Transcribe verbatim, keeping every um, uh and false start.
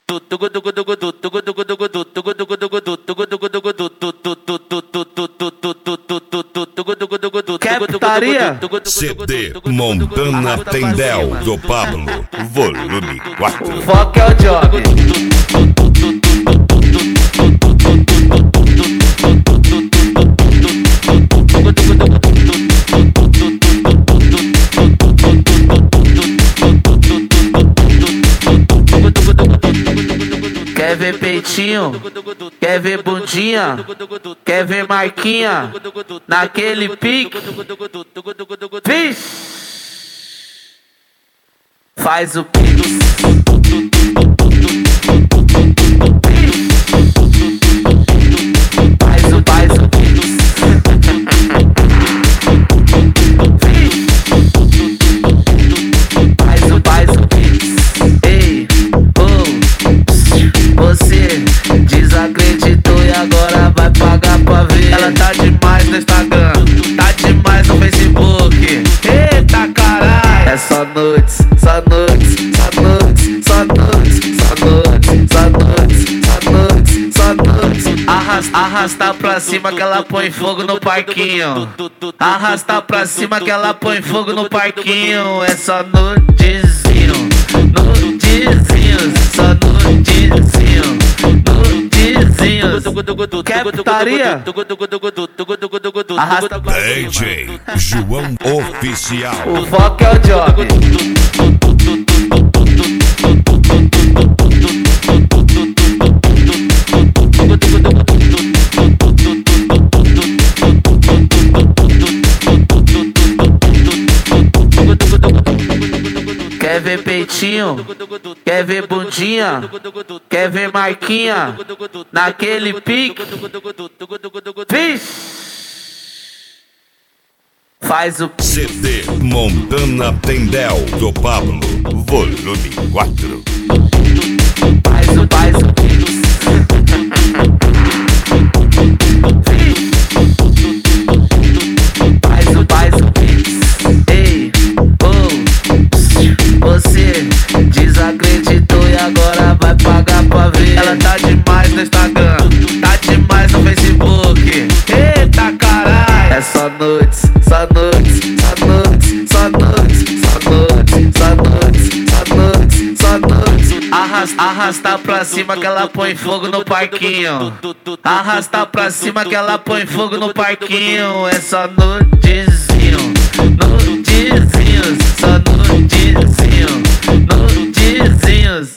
Quer putaria? C D Montana Tendel do Pablo, volume quatro. O foco é o job. Quer ver peitinho? Quer ver bundinha? Quer ver marquinha? Naquele pique? Vixe! Faz o pique. Faz o, faz o pique. Faz o, faz o pique. Ei, oh, você desacreditou e agora vai pagar pra ver. Ela tá demais no Instagram, tá demais no Facebook. Eita caralho! É só noites, só noites, só noites, só noites, só noites, só noites, só noites, só noites. Arrasta, arrasta pra cima que ela põe fogo no parquinho. Arrasta pra cima que ela põe fogo no parquinho. É só nudezinho, nudezinho, só nudezinho, nudezinho. Quer putaria? Arrasta pra D J João Oficial. O foco é o job. Quer ver peitinho? Quer ver bundinha? Quer ver marquinha? Naquele pique? Vixe! Faz o C D Montana Tendel do Pablo, volume quatro. Faz o, faz o pique. Faz o, faz o pique. Ei, oh, você desacreditou e agora vai pagar pra ver. Ela tá demais no Instagram, tá demais no Facebook. Eita caralho! É só noites, só noites, só noites, só noites, só noites, só noites, só noites, só noites. Arrasta, arrasta pra cima que ela põe fogo no parquinho. Arrasta pra cima que ela põe fogo no parquinho. É só nudezinho, nudezinho, só nudezinho.